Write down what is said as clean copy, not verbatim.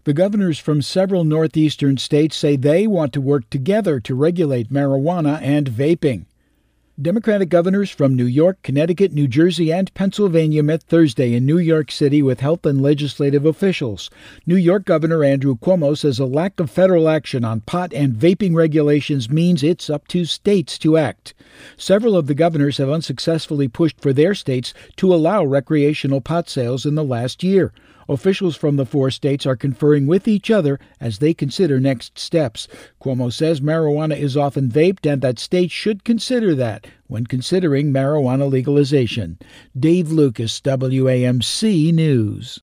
The governors from several northeastern states say they want to work together to regulate marijuana and vaping. Democratic governors from New York, Connecticut, New Jersey, and Pennsylvania met Thursday in New York City with health and legislative officials. New York Governor Andrew Cuomo says a lack of federal action on pot and vaping regulations means it's up to states to act. Several of the governors have unsuccessfully pushed for their states to allow recreational pot sales in the last year. Officials from the 4 states are conferring with each other as they consider next steps. Cuomo says marijuana is often vaped and that states should consider that when considering marijuana legalization. Dave Lucas, WAMC News.